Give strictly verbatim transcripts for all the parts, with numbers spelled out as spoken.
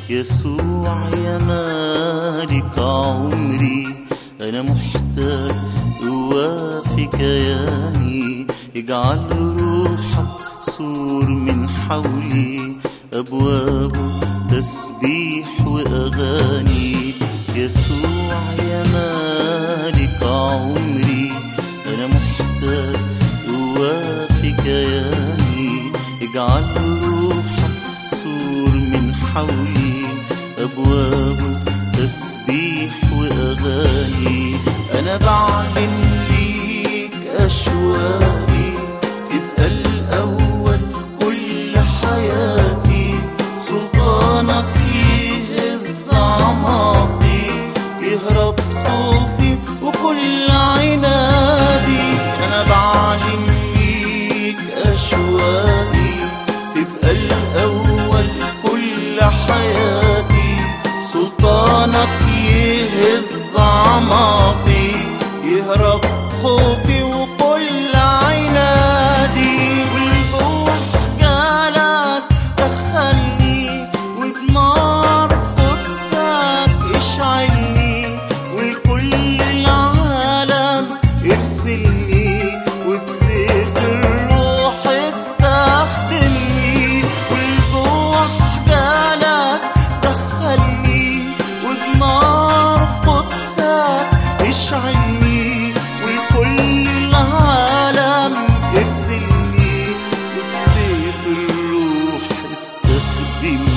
يسوع يا مالك عمري، أنا محتاج قوة في كياني. اجعل روحك سور من حولي، أبوابه تسبيح وأغاني. يسوع يا مالك عمري، أنا محتاج قوة في كياني. اجعل روحك سور من حولي، أبوابه تسبيح وأغاني. أنا بعلن ليك أشواقي، تبقى الأول كل حياتي. سلطانك يهز أعماقي، يهرب خوفي وكل عنادي. أنا بعلن ليك أشواقي، تبقى الأول كل حياتي. سلطانك يهز أعماقي، يهرب خوفي وكل عنادي. والجوع جالك دخلني، وبنار قدسك اشعلني. والكل العالم ارسلني، وبسيف الروح استخدمني. والجوع جالك دخلني، وبنار قدسك اشعلني. والكل العالم ارسلني، وبسيف الروح استخدمني.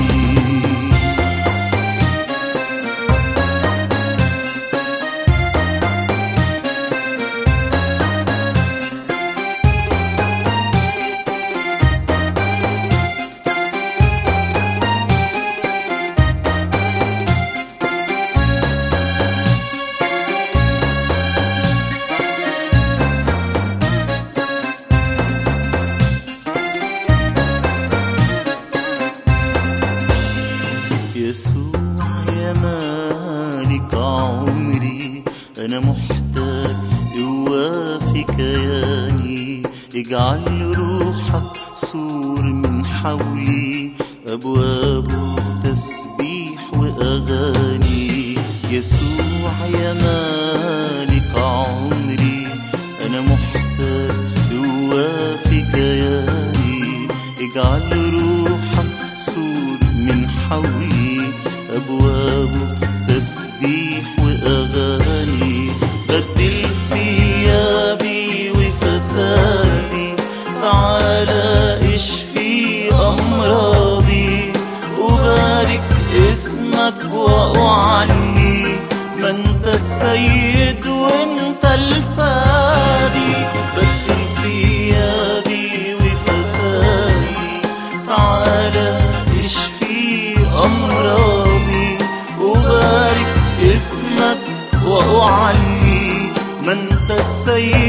يسوع يا مالك عمري، أنا محتاج قوة في كياني. اجعل روحك سور من حولي، أبوابه تسبيح وأغاني. يسوع يا مالك عمري، أنا محتاج قوة في كياني. اجعل روحك سور من حولي، أبوابه تسبيح وأغاني. بدل ثيابي وفسادي، تعالى اشفي أمراضي. أبارك اسمك وأعلي، ما انت السيد وانت الفادي. بدل ثيابي وفسادي، تعالى اشفي أمراضي. أبارك اسمك وأعلي، ما انت السيد